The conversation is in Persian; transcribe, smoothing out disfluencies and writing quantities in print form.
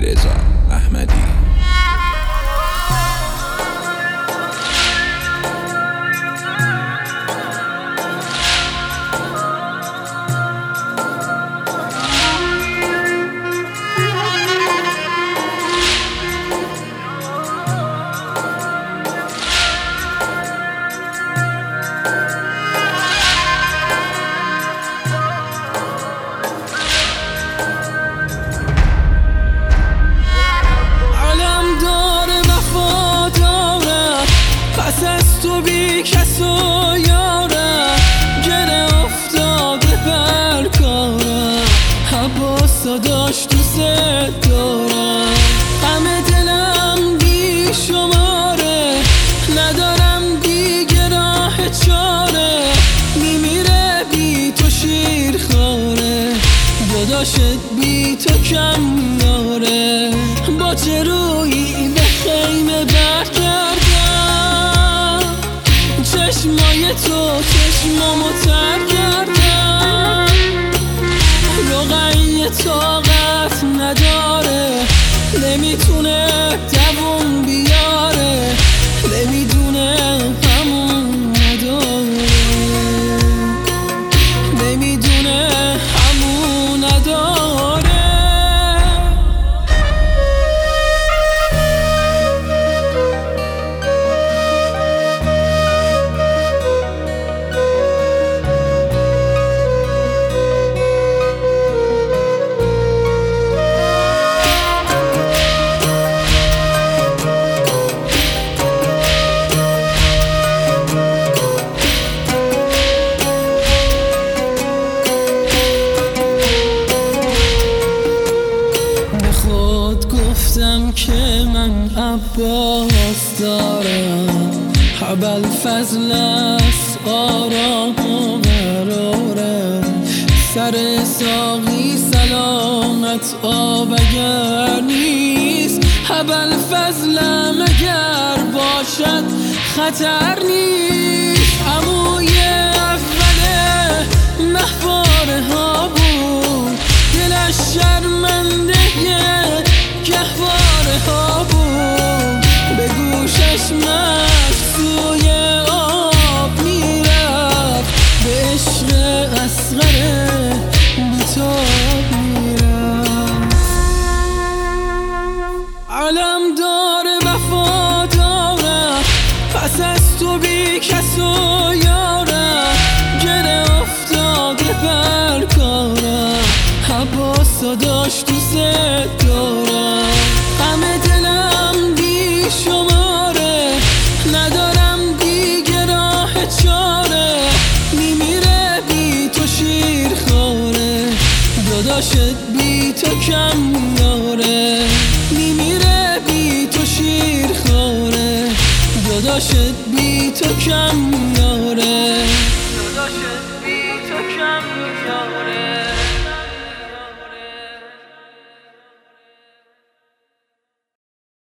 علیرضا احمدی. از تو بی کس و یارم گره افتاده بر کارم، حباسا داشت دوست دارم. همه دلم بی شماره، ندارم دیگه راه چاره، میمیره بی تو شیر خواره، داداشت بی تو کم داره. با چه رویی به خیمه برگردم، چشمای تو چشمامو تر کردم، روغنی طاقت نداره، نمیتونه دووم بیاره، نمیدونه همون نداره، نمیدونه همون نداره. گفتم که من عباس دارم، حبل فضل است آرام و قرارم، سر ساقی سلامت آب اگر نیست، حبل فضلم اگر باشد خطر نیست. عموی اوله مهواره ها بود، دلش شرمنده گهواره ها بود، به گوشش مشت سوی آب میرفت، به عشق اصغر بیتاب میرفت. علم داره وفا دارم، پس از تو بی کس و یارم گره افتاده بر کارم، حباسا داشت دوست دارم. همه دلم بی شماره، ندارم دیگه راه چاره، میمیره بی تو شیر خواره، داداشت بی تو کم داره، میمیره بی تو شیر خواره، داداشت بی تو کم داره.